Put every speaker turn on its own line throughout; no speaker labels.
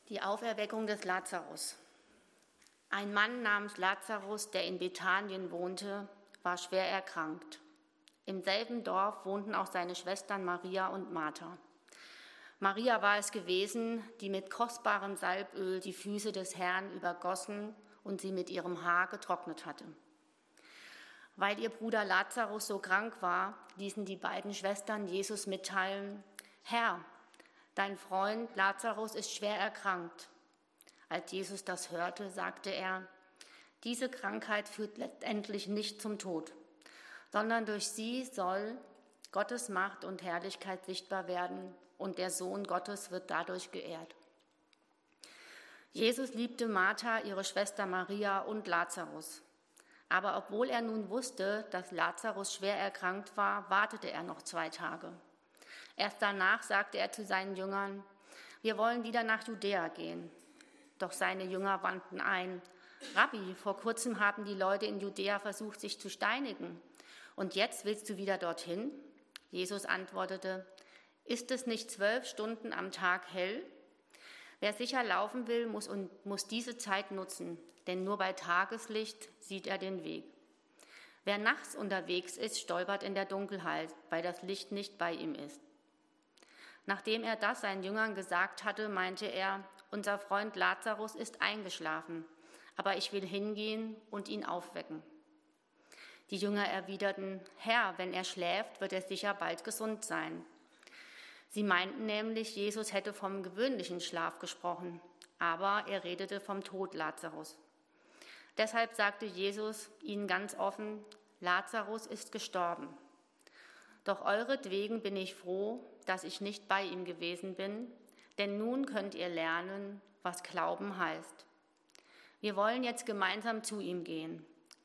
Die Auferweckung des Lazarus. Ein Mann namens Lazarus, der in Bethanien wohnte, war schwer erkrankt. Im selben Dorf wohnten auch seine Schwestern Maria und Martha. Maria war es gewesen, die mit kostbarem Salböl die Füße des Herrn übergossen und sie mit ihrem Haar getrocknet hatte. Weil ihr Bruder Lazarus so krank war, ließen die beiden Schwestern Jesus mitteilen: Herr, dein Freund Lazarus ist schwer erkrankt. Als Jesus das hörte, sagte er: Diese Krankheit führt letztendlich nicht zum Tod, sondern durch sie soll Gottes Macht und Herrlichkeit sichtbar werden und der Sohn Gottes wird dadurch geehrt. Jesus liebte Martha, ihre Schwester Maria und Lazarus. Aber obwohl er nun wusste, dass Lazarus schwer erkrankt war, wartete er noch 2 Tage. Erst danach sagte er zu seinen Jüngern: Wir wollen wieder nach Judäa gehen. Doch seine Jünger wandten ein: Rabbi, vor kurzem haben die Leute in Judäa versucht, sich zu steinigen. Und jetzt willst du wieder dorthin? Jesus antwortete: Ist es nicht 12 Stunden am Tag hell? Wer sicher laufen will, muss diese Zeit nutzen, denn nur bei Tageslicht sieht er den Weg. Wer nachts unterwegs ist, stolpert in der Dunkelheit, weil das Licht nicht bei ihm ist. Nachdem er das seinen Jüngern gesagt hatte, meinte er: Unser Freund Lazarus ist eingeschlafen, aber ich will hingehen und ihn aufwecken. Die Jünger erwiderten: Herr, wenn er schläft, wird er sicher bald gesund sein. Sie meinten nämlich, Jesus hätte vom gewöhnlichen Schlaf gesprochen, aber er redete vom Tod Lazarus. Deshalb sagte Jesus ihnen ganz offen: Lazarus ist gestorben. Doch euretwegen bin ich froh, dass ich nicht bei ihm gewesen bin, denn nun könnt ihr lernen, was Glauben heißt. Wir wollen jetzt gemeinsam zu ihm gehen.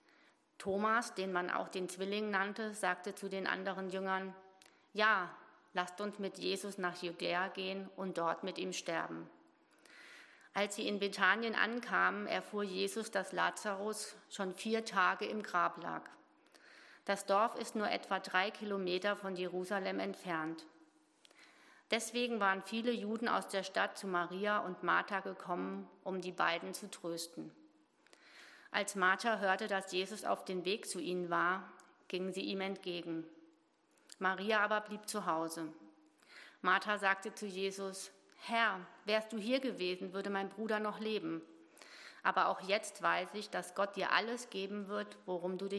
Thomas, den man auch den Zwilling nannte, sagte zu den anderen Jüngern: Ja, lasst uns mit Jesus nach Judäa gehen und dort mit ihm sterben. Als sie in Bethanien ankamen, erfuhr Jesus, dass Lazarus schon 4 Tage im Grab lag. Das Dorf ist nur etwa 3 Kilometer von Jerusalem entfernt. Deswegen waren viele Juden aus der Stadt zu Maria und Martha gekommen, um die beiden zu trösten. Als Martha hörte, dass Jesus auf dem Weg zu ihnen war, ging sie ihm entgegen. Maria aber blieb zu Hause. Martha sagte zu Jesus: Herr, wärst du hier gewesen, würde mein Bruder noch leben. Aber auch jetzt weiß ich, dass Gott dir alles geben wird, worum du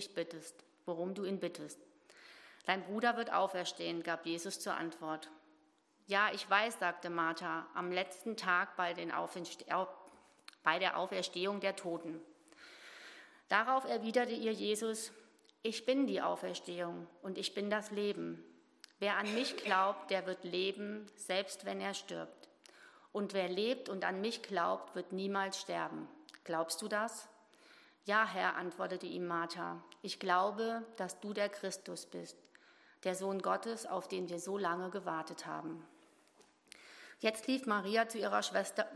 ihn bittest. Dein Bruder wird auferstehen, gab Jesus zur Antwort. Ja, ich weiß, sagte Martha, am letzten Tag bei der Auferstehung der Toten. Darauf erwiderte ihr Jesus: Ich bin die Auferstehung und ich bin das Leben. Wer an mich glaubt, der wird leben, selbst wenn er stirbt. Und wer lebt und an mich glaubt, wird niemals sterben. Glaubst du das? Ja, Herr, antwortete ihm Martha. Ich glaube, dass du der Christus bist, der Sohn Gottes, auf den wir so lange gewartet haben. Jetzt lief Martha zu ihrer Schwester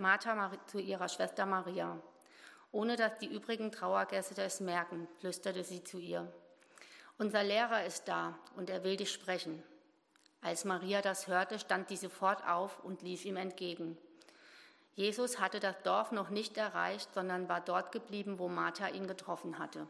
Maria. Ohne dass die übrigen Trauergäste es merken, flüsterte sie zu ihr: Unser Lehrer ist da und er will dich sprechen. Als Maria das hörte, stand sie sofort auf und lief ihm entgegen. Jesus hatte das Dorf noch nicht erreicht, sondern war dort geblieben, wo Martha ihn getroffen hatte.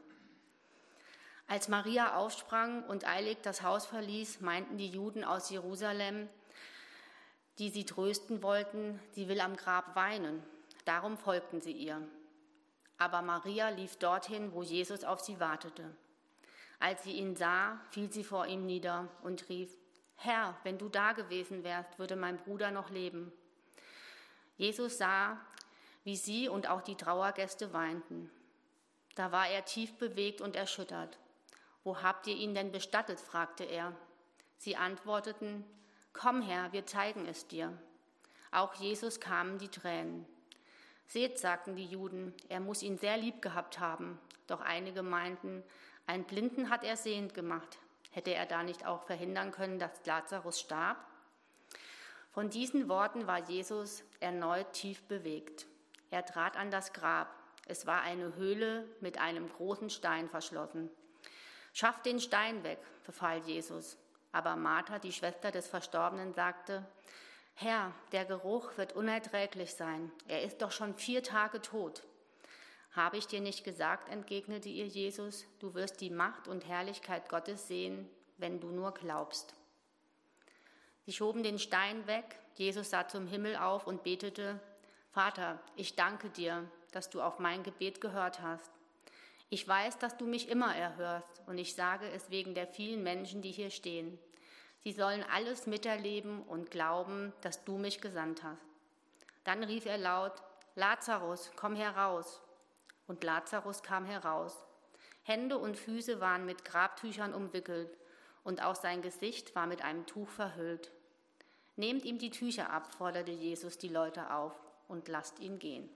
Als Maria aufsprang und eilig das Haus verließ, meinten die Juden aus Jerusalem, die sie trösten wollten, sie will am Grab weinen. Darum folgten sie ihr. Aber Maria lief dorthin, wo Jesus auf sie wartete. Als sie ihn sah, fiel sie vor ihm nieder und rief: Herr, wenn du da gewesen wärst, würde mein Bruder noch leben. Jesus sah, wie sie und auch die Trauergäste weinten. Da war er tief bewegt und erschüttert. Wo habt ihr ihn denn bestattet? Fragte er. Sie antworteten: Komm her, wir zeigen es dir. Auch Jesus kamen die Tränen. Seht, sagten die Juden, er muss ihn sehr lieb gehabt haben. Doch einige meinten: Einen Blinden hat er sehend gemacht. Hätte er da nicht auch verhindern können, dass Lazarus starb? Von diesen Worten war Jesus erneut tief bewegt. Er trat an das Grab. Es war eine Höhle mit einem großen Stein verschlossen. Schafft den Stein weg, befahl Jesus. Aber Martha, die Schwester des Verstorbenen, sagte: Herr, der Geruch wird unerträglich sein. Er ist doch schon 4 Tage tot. Habe ich dir nicht gesagt, entgegnete ihr Jesus, du wirst die Macht und Herrlichkeit Gottes sehen, wenn du nur glaubst. Sie schoben den Stein weg. Jesus sah zum Himmel auf und betete: Vater, ich danke dir, dass du auf mein Gebet gehört hast. Ich weiß, dass du mich immer erhörst, und ich sage es wegen der vielen Menschen, die hier stehen. Sie sollen alles miterleben und glauben, dass du mich gesandt hast. Dann rief er laut: Lazarus, komm heraus. Und Lazarus kam heraus. Hände und Füße waren mit Grabtüchern umwickelt, und auch sein Gesicht war mit einem Tuch verhüllt. Nehmt ihm die Tücher ab, forderte Jesus die Leute auf, und lasst ihn gehen.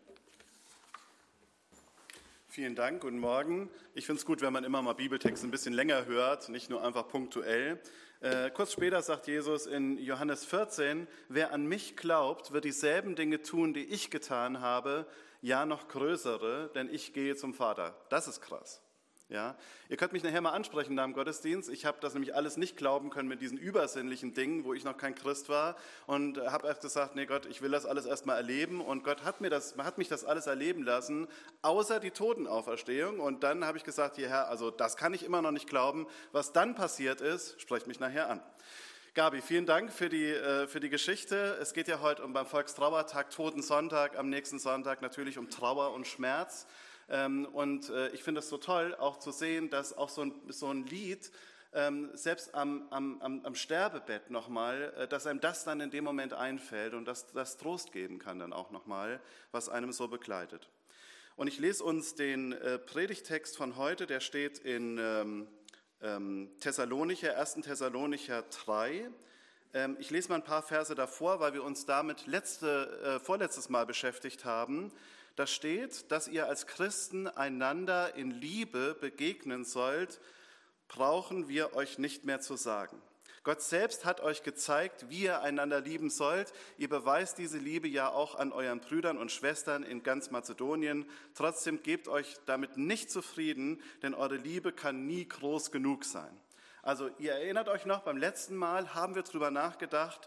Vielen Dank, guten Morgen. Ich finde es gut, wenn man immer mal Bibeltexte ein bisschen länger hört, nicht nur einfach punktuell. Kurz später sagt Jesus in Johannes 14, wer an mich glaubt, wird dieselben Dinge tun, die ich getan habe, ja noch größere, denn ich gehe zum Vater. Das ist krass. Ja, ihr könnt mich nachher mal ansprechen nach dem Gottesdienst. Ich habe das nämlich alles nicht glauben können mit diesen übersinnlichen Dingen, wo ich noch kein Christ war, und habe erst gesagt, nee Gott, ich will das alles erst mal erleben, und Gott hat mich das alles erleben lassen, außer die Totenauferstehung, und dann habe ich gesagt, ja Herr, also das kann ich immer noch nicht glauben. Was dann passiert ist, sprecht mich nachher an. Gabi, vielen Dank für die Geschichte. Es geht ja heute beim Volkstrauertag, Totensonntag, am nächsten Sonntag natürlich um Trauer und Schmerz. Und ich finde es so toll, auch zu sehen, dass auch so ein Lied, selbst am Sterbebett nochmal, dass einem das dann in dem Moment einfällt und dass das Trost geben kann dann auch nochmal, was einem so begleitet. Und ich lese uns den Predigtext von heute, der steht in 1. Thessalonicher 3. Ich lese mal ein paar Verse davor, weil wir uns damit vorletztes Mal beschäftigt haben. Da steht, dass ihr als Christen einander in Liebe begegnen sollt, brauchen wir euch nicht mehr zu sagen. Gott selbst hat euch gezeigt, wie ihr einander lieben sollt. Ihr beweist diese Liebe ja auch an euren Brüdern und Schwestern in ganz Mazedonien. Trotzdem gebt euch damit nicht zufrieden, denn eure Liebe kann nie groß genug sein. Also ihr erinnert euch noch, beim letzten Mal haben wir darüber nachgedacht,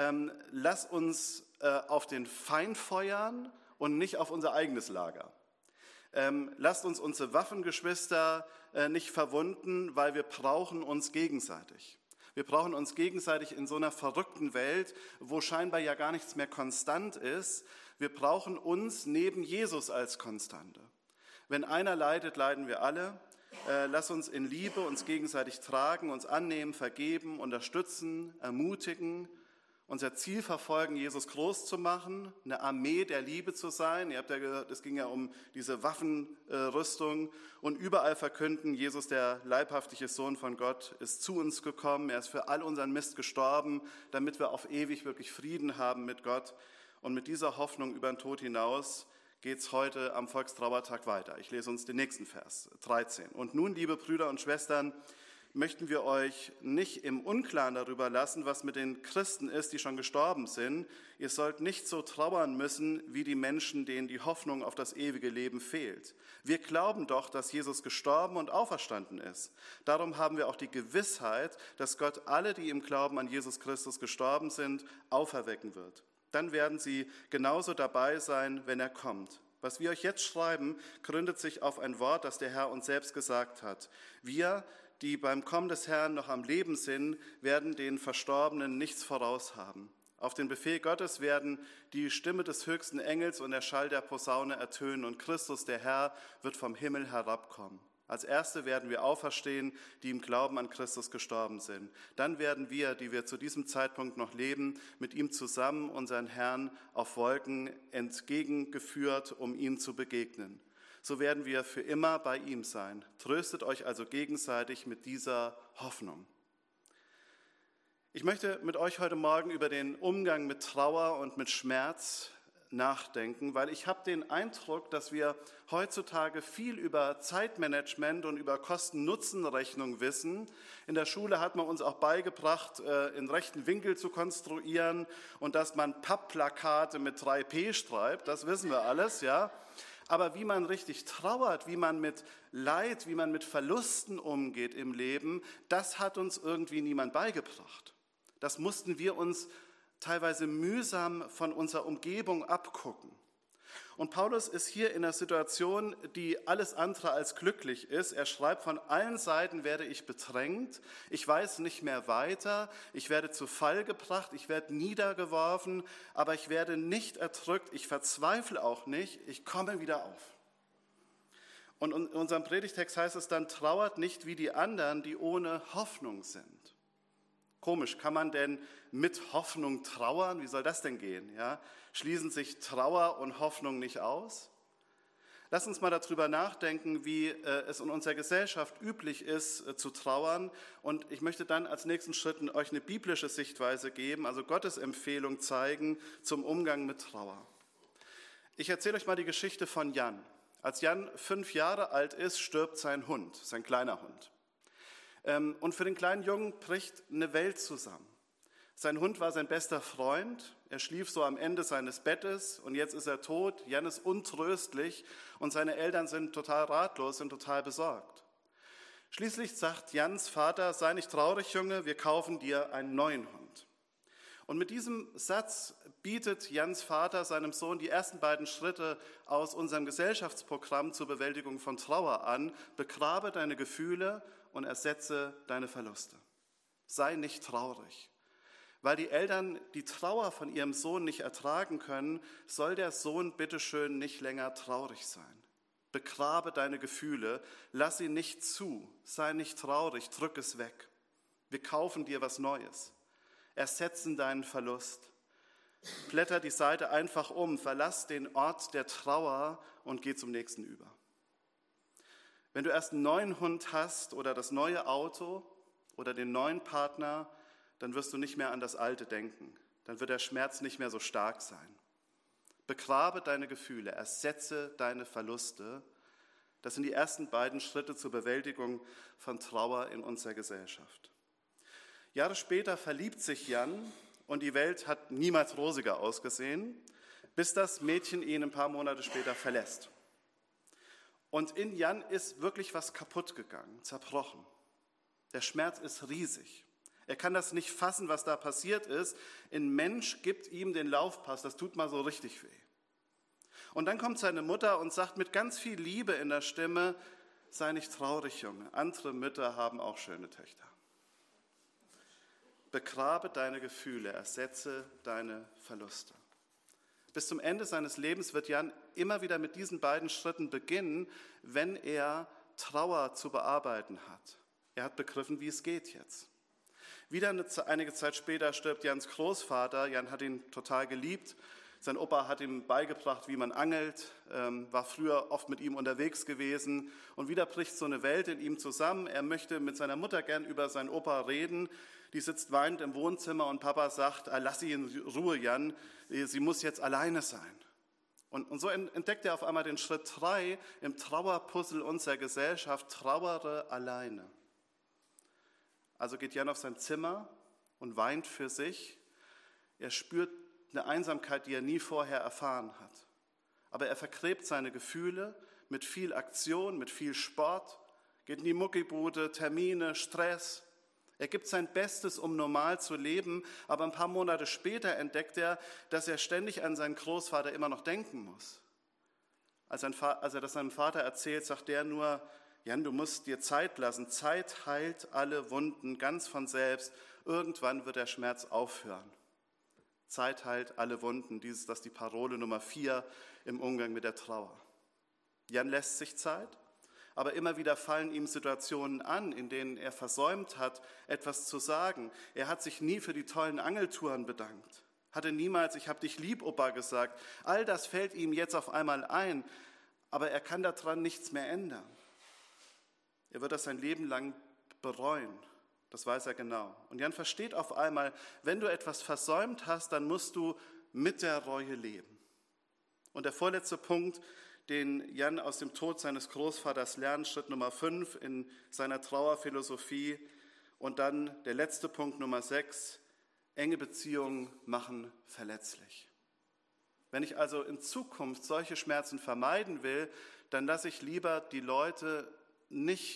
lasst uns auf den Feind feuern und nicht auf unser eigenes Lager. Lasst uns unsere Waffengeschwister nicht verwunden, weil wir brauchen uns gegenseitig. Wir brauchen uns gegenseitig in so einer verrückten Welt, wo scheinbar ja gar nichts mehr konstant ist. Wir brauchen uns neben Jesus als Konstante. Wenn einer leidet, leiden wir alle. Lass uns in Liebe uns gegenseitig tragen, uns annehmen, vergeben, unterstützen, ermutigen, unser Ziel verfolgen, Jesus groß zu machen, eine Armee der Liebe zu sein. Ihr habt ja gehört, es ging ja um diese Waffenrüstung, und überall verkünden, Jesus, der leibhaftige Sohn von Gott, ist zu uns gekommen. Er ist für all unseren Mist gestorben, damit wir auf ewig wirklich Frieden haben mit Gott. Und mit dieser Hoffnung über den Tod hinaus geht es heute am Volkstrauertag weiter. Ich lese uns den nächsten Vers, 13. Und nun, liebe Brüder und Schwestern, möchten wir euch nicht im Unklaren darüber lassen, was mit den Christen ist, die schon gestorben sind. Ihr sollt nicht so trauern müssen wie die Menschen, denen die Hoffnung auf das ewige Leben fehlt. Wir glauben doch, dass Jesus gestorben und auferstanden ist. Darum haben wir auch die Gewissheit, dass Gott alle, die im Glauben an Jesus Christus gestorben sind, auferwecken wird. Dann werden sie genauso dabei sein, wenn er kommt. Was wir euch jetzt schreiben, gründet sich auf ein Wort, das der Herr uns selbst gesagt hat. Wir, die beim Kommen des Herrn noch am Leben sind, werden den Verstorbenen nichts voraus haben. Auf den Befehl Gottes werden die Stimme des höchsten Engels und der Schall der Posaune ertönen, und Christus, der Herr, wird vom Himmel herabkommen. Als Erste werden wir auferstehen, die im Glauben an Christus gestorben sind. Dann werden wir, die wir zu diesem Zeitpunkt noch leben, mit ihm zusammen unseren Herrn auf Wolken entgegengeführt, um ihm zu begegnen. So werden wir für immer bei ihm sein. Tröstet euch also gegenseitig mit dieser Hoffnung. Ich möchte mit euch heute Morgen über den Umgang mit Trauer und mit Schmerz nachdenken, weil ich habe den Eindruck, dass wir heutzutage viel über Zeitmanagement und über Kosten-Nutzen-Rechnung wissen. In der Schule hat man uns auch beigebracht, in rechten Winkel zu konstruieren und dass man Pappplakate mit 3P schreibt, das wissen wir alles, ja. Aber wie man richtig trauert, wie man mit Leid, wie man mit Verlusten umgeht im Leben, das hat uns irgendwie niemand beigebracht. Das mussten wir uns teilweise mühsam von unserer Umgebung abgucken. Und Paulus ist hier in einer Situation, die alles andere als glücklich ist. Er schreibt, von allen Seiten werde ich bedrängt, ich weiß nicht mehr weiter, ich werde zu Fall gebracht, ich werde niedergeworfen, aber ich werde nicht erdrückt, ich verzweifle auch nicht, ich komme wieder auf. Und in unserem Predigtext heißt es dann, trauert nicht wie die anderen, die ohne Hoffnung sind. Komisch, kann man denn mit Hoffnung trauern? Wie soll das denn gehen? Ja? Schließen sich Trauer und Hoffnung nicht aus? Lass uns mal darüber nachdenken, wie es in unserer Gesellschaft üblich ist, zu trauern. Und ich möchte dann als nächsten Schritt euch eine biblische Sichtweise geben, also Gottes Empfehlung zeigen zum Umgang mit Trauer. Ich erzähle euch mal die Geschichte von Jan. Als Jan 5 Jahre alt ist, stirbt sein Hund, sein kleiner Hund. Und für den kleinen Jungen bricht eine Welt zusammen. Sein Hund war sein bester Freund, er schlief so am Ende seines Bettes und jetzt ist er tot. Jan ist untröstlich und seine Eltern sind total ratlos, sind total besorgt. Schließlich sagt Jans Vater, sei nicht traurig, Junge, wir kaufen dir einen neuen Hund. Und mit diesem Satz bietet Jans Vater seinem Sohn die ersten beiden Schritte aus unserem Gesellschaftsprogramm zur Bewältigung von Trauer an. Begrabe deine Gefühle und ersetze deine Verluste. Sei nicht traurig. Weil die Eltern die Trauer von ihrem Sohn nicht ertragen können, soll der Sohn bitteschön nicht länger traurig sein. Begrabe deine Gefühle, lass sie nicht zu, sei nicht traurig, drück es weg. Wir kaufen dir was Neues. Ersetzen deinen Verlust. Blätter die Seite einfach um, verlass den Ort der Trauer und geh zum nächsten über. Wenn du erst einen neuen Hund hast oder das neue Auto oder den neuen Partner, dann wirst du nicht mehr an das Alte denken. Dann wird der Schmerz nicht mehr so stark sein. Begrabe deine Gefühle, ersetze deine Verluste. Das sind die ersten beiden Schritte zur Bewältigung von Trauer in unserer Gesellschaft. Jahre später verliebt sich Jan und die Welt hat niemals rosiger ausgesehen, bis das Mädchen ihn ein paar Monate später verlässt. Und in Jan ist wirklich was kaputt gegangen, zerbrochen. Der Schmerz ist riesig. Er kann das nicht fassen, was da passiert ist. Ein Mensch gibt ihm den Laufpass, das tut mal so richtig weh. Und dann kommt seine Mutter und sagt mit ganz viel Liebe in der Stimme, sei nicht traurig, Junge, andere Mütter haben auch schöne Töchter. Begrabe deine Gefühle, ersetze deine Verluste. Bis zum Ende seines Lebens wird Jan immer wieder mit diesen beiden Schritten beginnen, wenn er Trauer zu bearbeiten hat. Er hat begriffen, wie es geht jetzt. Wieder einige Zeit später stirbt Jans Großvater. Jan hat ihn total geliebt. Sein Opa hat ihm beigebracht, wie man angelt, war früher oft mit ihm unterwegs gewesen. Und wieder bricht so eine Welt in ihm zusammen. Er möchte mit seiner Mutter gern über seinen Opa reden. Die sitzt weinend im Wohnzimmer und Papa sagt, lass sie in Ruhe, Jan, sie muss jetzt alleine sein. Und so entdeckt er auf einmal den Schritt 3 im Trauerpuzzle unserer Gesellschaft, trauere alleine. Also geht Jan auf sein Zimmer und weint für sich. Er spürt eine Einsamkeit, die er nie vorher erfahren hat. Aber er vergräbt seine Gefühle mit viel Aktion, mit viel Sport, geht in die Muckibude, Termine, Stress. Er gibt sein Bestes, um normal zu leben, aber ein paar Monate später entdeckt er, dass er ständig an seinen Großvater immer noch denken muss. Als er das seinem Vater erzählt, sagt der nur, Jan, du musst dir Zeit lassen. Zeit heilt alle Wunden ganz von selbst. Irgendwann wird der Schmerz aufhören. Zeit heilt alle Wunden. Das ist die Parole Nummer 4 im Umgang mit der Trauer. Jan lässt sich Zeit, aber immer wieder fallen ihm Situationen an, in denen er versäumt hat, etwas zu sagen. Er hat sich nie für die tollen Angeltouren bedankt. Hatte niemals, ich hab dich lieb, Opa, gesagt. All das fällt ihm jetzt auf einmal ein, aber er kann daran nichts mehr ändern. Er wird das sein Leben lang bereuen. Das weiß er genau. Und Jan versteht auf einmal, wenn du etwas versäumt hast, dann musst du mit der Reue leben. Und der vorletzte Punkt, den Jan aus dem Tod seines Großvaters lernt, Schritt Nummer 5 in seiner Trauerphilosophie. Und dann der letzte Punkt, Nummer 6, enge Beziehungen machen verletzlich. Wenn ich also in Zukunft solche Schmerzen vermeiden will, dann lasse ich lieber die Leute nicht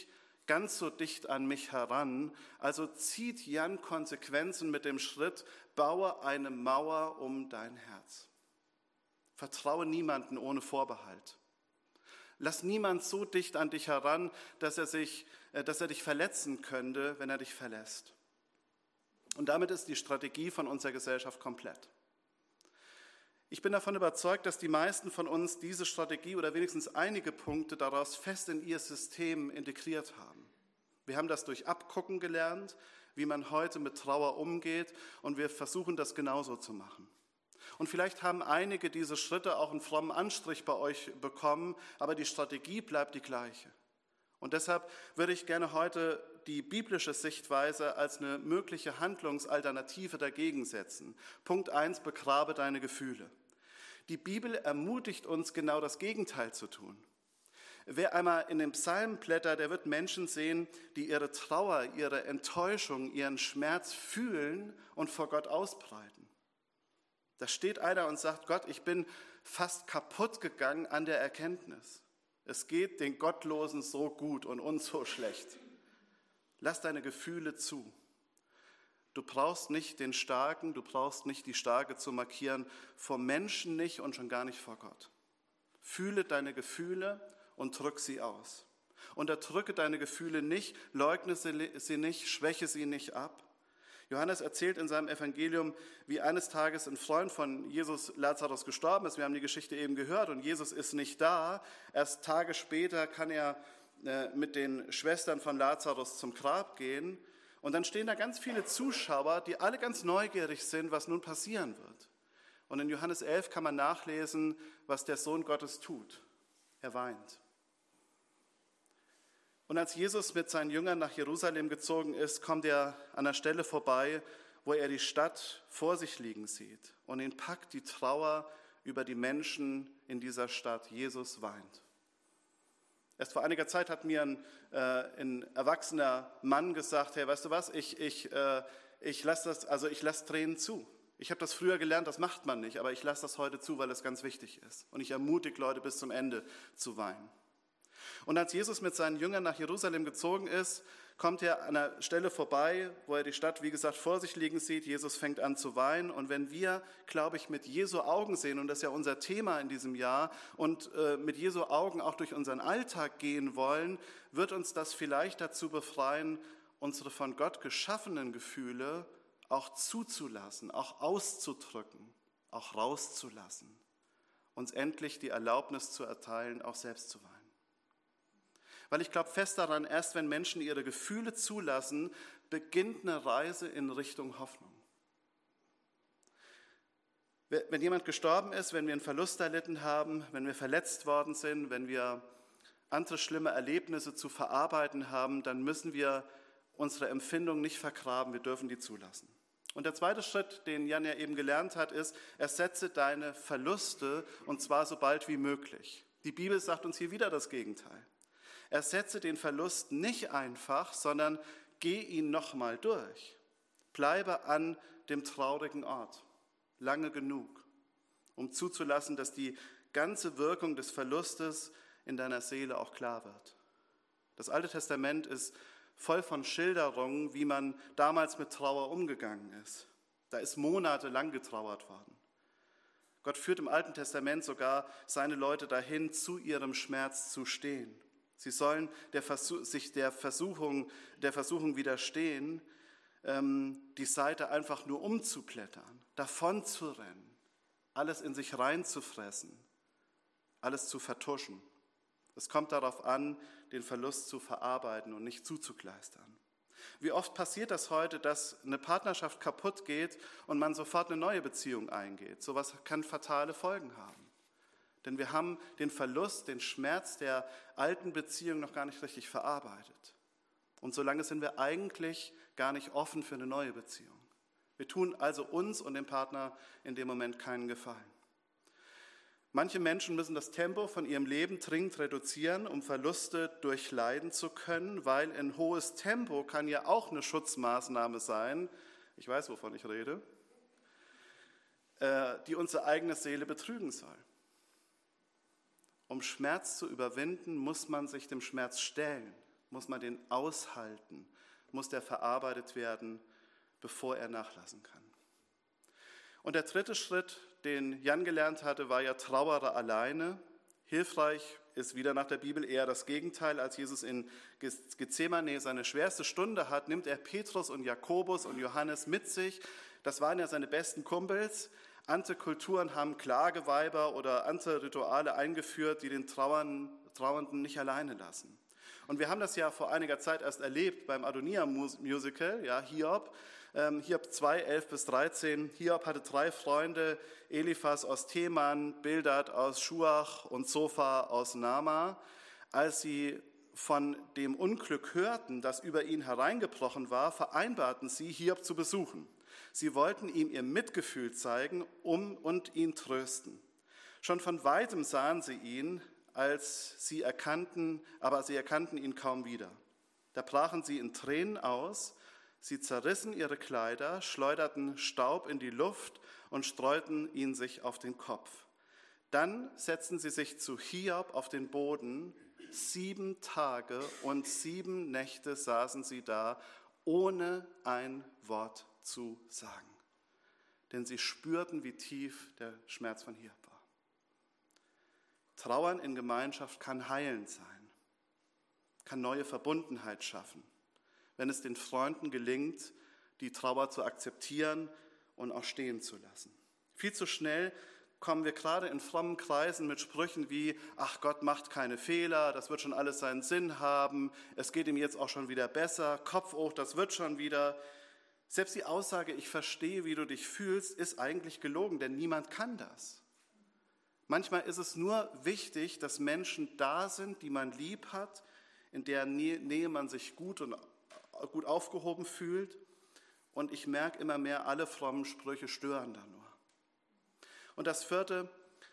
ganz so dicht an mich heran. Also zieht Jan Konsequenzen mit dem Schritt, baue eine Mauer um dein Herz. Vertraue niemanden ohne Vorbehalt. Lass niemand so dicht an dich heran, dass er dich verletzen könnte, wenn er dich verlässt. Und damit ist die Strategie von unserer Gesellschaft komplett. Ich bin davon überzeugt, dass die meisten von uns diese Strategie oder wenigstens einige Punkte daraus fest in ihr System integriert haben. Wir haben das durch Abgucken gelernt, wie man heute mit Trauer umgeht, und wir versuchen das genauso zu machen. Und vielleicht haben einige diese Schritte auch einen frommen Anstrich bei euch bekommen, aber die Strategie bleibt die gleiche. Und deshalb würde ich gerne heute die biblische Sichtweise als eine mögliche Handlungsalternative dagegen setzen. Punkt 1, begrabe deine Gefühle. Die Bibel ermutigt uns, genau das Gegenteil zu tun. Wer einmal in den Psalmen blättert, der wird Menschen sehen, die ihre Trauer, ihre Enttäuschung, ihren Schmerz fühlen und vor Gott ausbreiten. Da steht einer und sagt, Gott, ich bin fast kaputt gegangen an der Erkenntnis. Es geht den Gottlosen so gut und uns so schlecht. Lass deine Gefühle zu. Du brauchst nicht den Starken, du brauchst nicht die Starke zu markieren, vor Menschen nicht und schon gar nicht vor Gott. Fühle deine Gefühle und drück sie aus. Unterdrücke deine Gefühle nicht, leugne sie nicht, schwäche sie nicht ab. Johannes erzählt in seinem Evangelium, wie eines Tages ein Freund von Jesus, Lazarus, gestorben ist. Wir haben die Geschichte eben gehört und Jesus ist nicht da. Erst Tage später kann er mit den Schwestern von Lazarus zum Grab gehen. Und dann stehen da ganz viele Zuschauer, die alle ganz neugierig sind, was nun passieren wird. Und in Johannes 11 kann man nachlesen, was der Sohn Gottes tut. Er weint. Und als Jesus mit seinen Jüngern nach Jerusalem gezogen ist, kommt er an einer Stelle vorbei, wo er die Stadt vor sich liegen sieht. Und ihn packt die Trauer über die Menschen in dieser Stadt. Jesus weint. Erst vor einiger Zeit hat mir ein erwachsener Mann gesagt, hey, weißt du was, ich lasse Tränen zu. Ich habe das früher gelernt, das macht man nicht, aber ich lasse das heute zu, weil es ganz wichtig ist. Und ich ermutige Leute bis zum Ende zu weinen. Und als Jesus mit seinen Jüngern nach Jerusalem gezogen ist, kommt er an einer Stelle vorbei, wo er die Stadt, wie gesagt, vor sich liegen sieht. Jesus fängt an zu weinen. Und wenn wir, glaube ich, mit Jesu Augen sehen, und das ist ja unser Thema in diesem Jahr, und mit Jesu Augen auch durch unseren Alltag gehen wollen, wird uns das vielleicht dazu befreien, unsere von Gott geschaffenen Gefühle auch zuzulassen, auch auszudrücken, auch rauszulassen, uns endlich die Erlaubnis zu erteilen, auch selbst zu weinen. Weil ich glaube fest daran, erst wenn Menschen ihre Gefühle zulassen, beginnt eine Reise in Richtung Hoffnung. Wenn jemand gestorben ist, wenn wir einen Verlust erlitten haben, wenn wir verletzt worden sind, wenn wir andere schlimme Erlebnisse zu verarbeiten haben, dann müssen wir unsere Empfindung nicht vergraben, wir dürfen die zulassen. Und der zweite Schritt, den Jan ja eben gelernt hat, ist, ersetze deine Verluste und zwar so bald wie möglich. Die Bibel sagt uns hier wieder das Gegenteil. Ersetze den Verlust nicht einfach, sondern geh ihn nochmal durch. Bleibe an dem traurigen Ort, lange genug, um zuzulassen, dass die ganze Wirkung des Verlustes in deiner Seele auch klar wird. Das Alte Testament ist voll von Schilderungen, wie man damals mit Trauer umgegangen ist. Da ist monatelang getrauert worden. Gott führt im Alten Testament sogar seine Leute dahin, zu ihrem Schmerz zu stehen. Sie sollen der Versuchung widerstehen, die Seite einfach nur umzublättern, davon zu rennen, alles in sich reinzufressen, alles zu vertuschen. Es kommt darauf an, den Verlust zu verarbeiten und nicht zuzukleistern. Wie oft passiert das heute, dass eine Partnerschaft kaputt geht und man sofort eine neue Beziehung eingeht? Sowas kann fatale Folgen haben. Denn wir haben den Verlust, den Schmerz der alten Beziehung noch gar nicht richtig verarbeitet. Und solange sind wir eigentlich gar nicht offen für eine neue Beziehung. Wir tun also uns und dem Partner in dem Moment keinen Gefallen. Manche Menschen müssen das Tempo von ihrem Leben dringend reduzieren, um Verluste durchleiden zu können, weil ein hohes Tempo kann ja auch eine Schutzmaßnahme sein, ich weiß, wovon ich rede, die unsere eigene Seele betrügen soll. Um Schmerz zu überwinden, muss man sich dem Schmerz stellen, muss man den aushalten, muss der verarbeitet werden, bevor er nachlassen kann. Und der dritte Schritt, den Jan gelernt hatte, war ja Trauere alleine. Hilfreich ist wieder nach der Bibel eher das Gegenteil. Als Jesus in Gethsemane seine schwerste Stunde hat, nimmt er Petrus und Jakobus und Johannes mit sich. Das waren ja seine besten Kumpels. Andere Kulturen haben Klageweiber oder andere Rituale eingeführt, die den Trauernden nicht alleine lassen. Und wir haben das ja vor einiger Zeit erst erlebt beim Adonia-Musical, ja, Hiob. Hiob 2, 11-13. Hiob hatte 3 Freunde, Eliphas aus Teman, Bildad aus Schuach und Zophar aus Nama. Als sie von dem Unglück hörten, das über ihn hereingebrochen war, vereinbarten sie, Hiob zu besuchen. Sie wollten ihm ihr Mitgefühl zeigen und ihn trösten. Schon von weitem sahen sie ihn, aber sie erkannten ihn kaum wieder. Da brachen sie in Tränen aus. Sie zerrissen ihre Kleider, schleuderten Staub in die Luft und streuten ihn sich auf den Kopf. Dann setzten sie sich zu Hiob auf den Boden. 7 Tage und 7 Nächte saßen sie da, ohne ein Wort zu sagen. Denn sie spürten, wie tief der Schmerz von Hiob war. Trauern in Gemeinschaft kann heilend sein, kann neue Verbundenheit schaffen, wenn es den Freunden gelingt, die Trauer zu akzeptieren und auch stehen zu lassen. Viel zu schnell kommen wir gerade in frommen Kreisen mit Sprüchen wie, ach, Gott macht keine Fehler, das wird schon alles seinen Sinn haben, es geht ihm jetzt auch schon wieder besser, Kopf hoch, das wird schon wieder. Selbst die Aussage, ich verstehe, wie du dich fühlst, ist eigentlich gelogen, denn niemand kann das. Manchmal ist es nur wichtig, dass Menschen da sind, die man lieb hat, in deren Nähe man sich gut aufgehoben fühlt. Und ich merke immer mehr, alle frommen Sprüche stören da nur. Und das 4,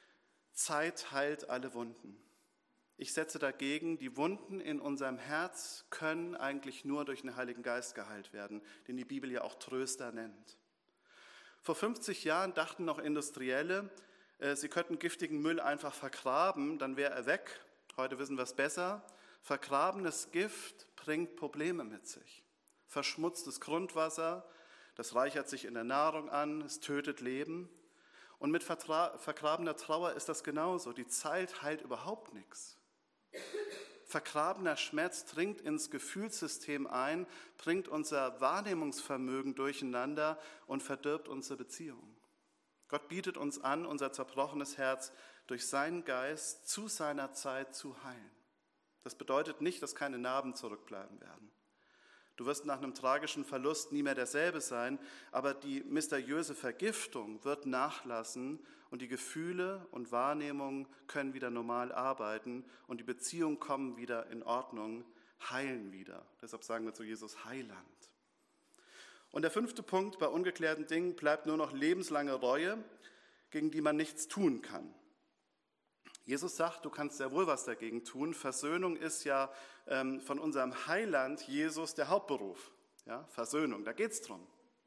Zeit heilt alle Wunden. Ich setze dagegen, die Wunden in unserem Herz können eigentlich nur durch den Heiligen Geist geheilt werden, den die Bibel ja auch Tröster nennt. Vor 50 Jahren dachten noch Industrielle, sie könnten giftigen Müll einfach vergraben, dann wäre er weg. Heute wissen wir es besser. Vergrabenes Gift bringt Probleme mit sich. Verschmutztes Grundwasser, das reichert sich in der Nahrung an, es tötet Leben. Und mit vergrabener Trauer ist das genauso. Die Zeit heilt überhaupt nichts. Vergrabener Schmerz dringt ins Gefühlssystem ein, bringt unser Wahrnehmungsvermögen durcheinander und verdirbt unsere Beziehungen. Gott bietet uns an, unser zerbrochenes Herz durch seinen Geist zu seiner Zeit zu heilen. Das bedeutet nicht, dass keine Narben zurückbleiben werden. Du wirst nach einem tragischen Verlust nie mehr derselbe sein, aber die mysteriöse Vergiftung wird nachlassen und die Gefühle und Wahrnehmungen können wieder normal arbeiten und die Beziehungen kommen wieder in Ordnung, heilen wieder. Deshalb sagen wir zu Jesus Heiland. Und der 5. Punkt, bei ungeklärten Dingen bleibt nur noch lebenslange Reue, gegen die man nichts tun kann. Jesus sagt, du kannst sehr wohl was dagegen tun. Versöhnung ist ja von unserem Heiland Jesus der Hauptberuf. Ja, Versöhnung, da geht es drum.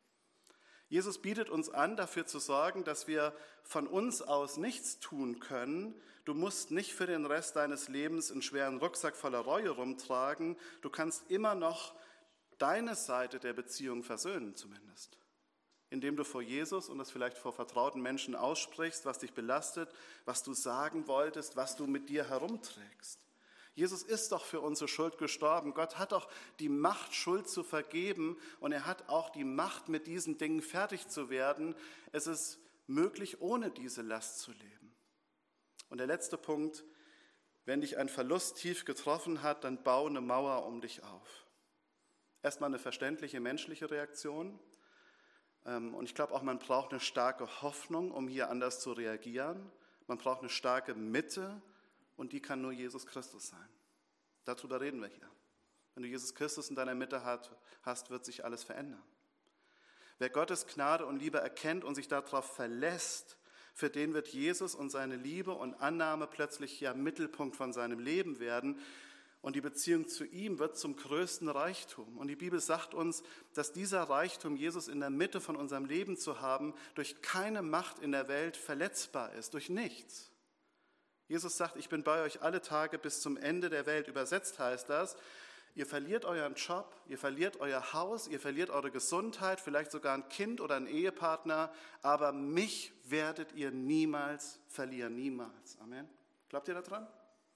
Jesus bietet uns an, dafür zu sorgen, dass wir von uns aus nichts tun können. Du musst nicht für den Rest deines Lebens einen schweren Rucksack voller Reue rumtragen. Du kannst immer noch deine Seite der Beziehung versöhnen zumindest. Indem du vor Jesus und das vielleicht vor vertrauten Menschen aussprichst, was dich belastet, was du sagen wolltest, was du mit dir herumträgst. Jesus ist doch für unsere Schuld gestorben. Gott hat doch die Macht, Schuld zu vergeben und er hat auch die Macht, mit diesen Dingen fertig zu werden. Es ist möglich, ohne diese Last zu leben. Und der letzte Punkt, wenn dich ein Verlust tief getroffen hat, dann bau eine Mauer um dich auf. Erstmal eine verständliche menschliche Reaktion. Und ich glaube auch, man braucht eine starke Hoffnung, um hier anders zu reagieren. Man braucht eine starke Mitte und die kann nur Jesus Christus sein. Darüber reden wir hier. Wenn du Jesus Christus in deiner Mitte hast, wird sich alles verändern. Wer Gottes Gnade und Liebe erkennt und sich darauf verlässt, für den wird Jesus und seine Liebe und Annahme plötzlich ja Mittelpunkt von seinem Leben werden. Und die Beziehung zu ihm wird zum größten Reichtum. Und die Bibel sagt uns, dass dieser Reichtum, Jesus in der Mitte von unserem Leben zu haben, durch keine Macht in der Welt verletzbar ist, durch nichts. Jesus sagt, ich bin bei euch alle Tage bis zum Ende der Welt. Übersetzt heißt das, Ihr verliert euren Job, ihr verliert euer Haus, ihr verliert eure Gesundheit, vielleicht sogar ein Kind oder einen Ehepartner, aber mich werdet ihr niemals verlieren, niemals. Amen. Glaubt ihr daran?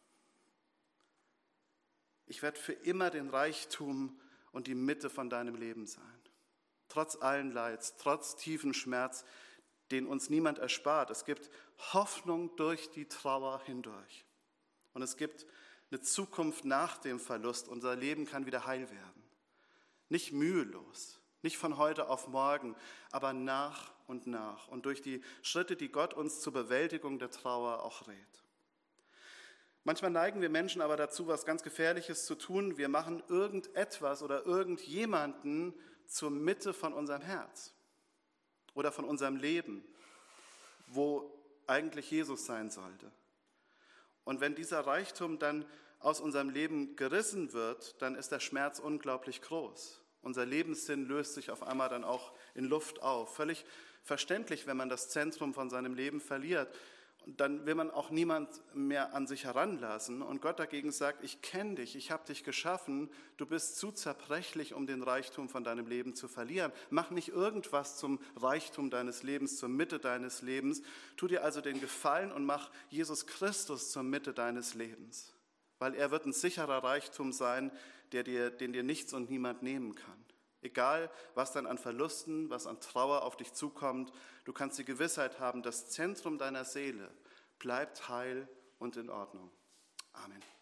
Ich werde für immer den Reichtum und die Mitte von deinem Leben sein. Trotz allen Leids, trotz tiefen Schmerz, den uns niemand erspart. Es gibt Hoffnung durch die Trauer hindurch. Und es gibt eine Zukunft nach dem Verlust. Unser Leben kann wieder heil werden. Nicht mühelos, nicht von heute auf morgen, aber nach und nach. Und durch die Schritte, die Gott uns zur Bewältigung der Trauer auch rät. Manchmal neigen wir Menschen aber dazu, was ganz Gefährliches zu tun. Wir machen irgendetwas oder irgendjemanden zur Mitte von unserem Herz oder von unserem Leben, wo eigentlich Jesus sein sollte. Und wenn dieser Reichtum dann aus unserem Leben gerissen wird, dann ist der Schmerz unglaublich groß. Unser Lebenssinn löst sich auf einmal dann auch in Luft auf. Völlig verständlich, wenn man das Zentrum von seinem Leben verliert. Und dann will man auch niemand mehr an sich heranlassen. Und Gott dagegen sagt, ich kenne dich, ich habe dich geschaffen, du bist zu zerbrechlich, um den Reichtum von deinem Leben zu verlieren. Mach nicht irgendwas zum Reichtum deines Lebens, zur Mitte deines Lebens. Tu dir also den Gefallen und mach Jesus Christus zur Mitte deines Lebens. Weil er wird ein sicherer Reichtum sein, den dir nichts und niemand nehmen kann. Egal, was dann an Verlusten, was an Trauer auf dich zukommt, du kannst die Gewissheit haben, das Zentrum deiner Seele bleibt heil und in Ordnung. Amen.